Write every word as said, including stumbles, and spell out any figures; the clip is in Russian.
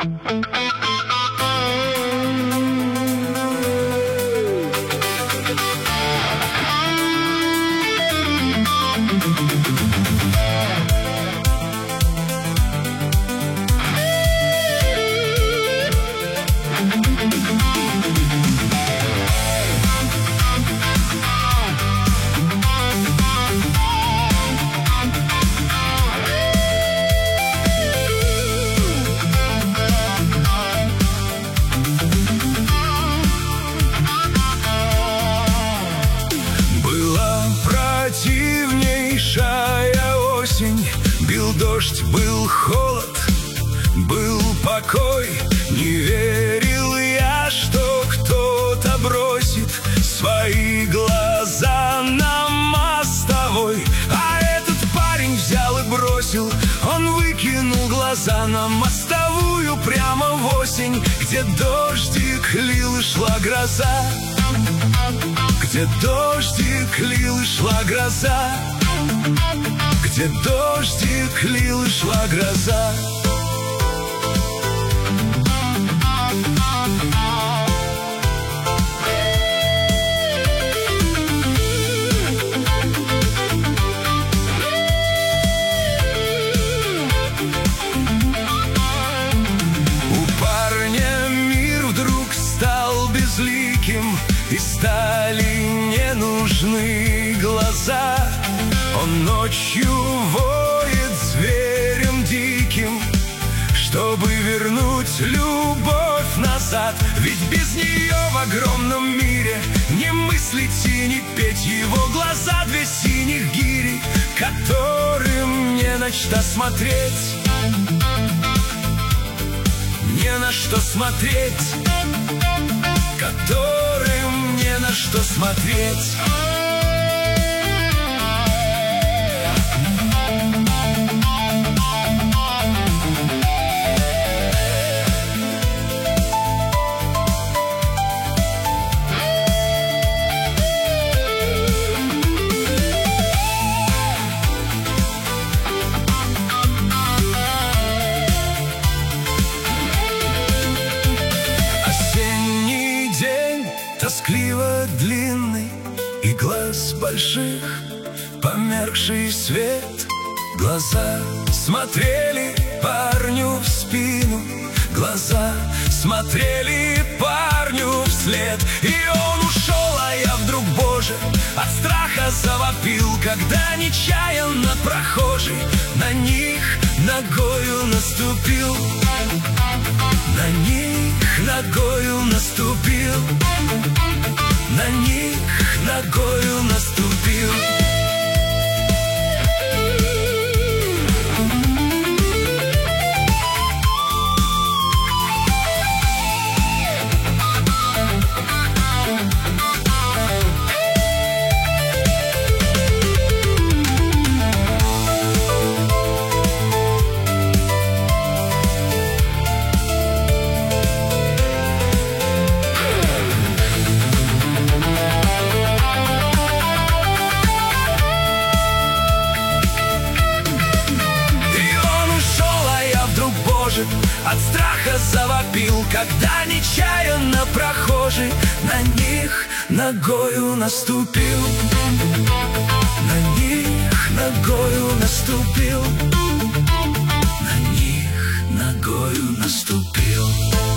Противнейшая осень, бил дождь, был холод, был покой. Не верил я, что кто-то бросит свои глаза на мостовой. А этот парень взял и бросил, он выкинул глаза на мостовую прямо в осень, где дождик лил и шла гроза. Где дождик лил и шла гроза, где дождик лил и шла гроза. У парня мир вдруг стал безликим, и стали не нужны глаза. Он ночью воет зверем диким, чтобы вернуть любовь назад. Ведь без нее в огромном мире не мыслить и не петь. Его глаза две синих гири, которым не на что смотреть. Не на что смотреть, которым не на что смотреть. Тоскливо длинный, и глаз больших померкший свет. Глаза смотрели парню в спину, глаза смотрели парню вслед. И он ушел, а я вдруг, боже, от страха завопил, когда нечаянно прохожий на них ногою наступил. На них ногою наступил, на них ногою наступил. От страха завопил, когда нечаянно прохожий на них ногою наступил. На них ногою наступил, на них ногою наступил.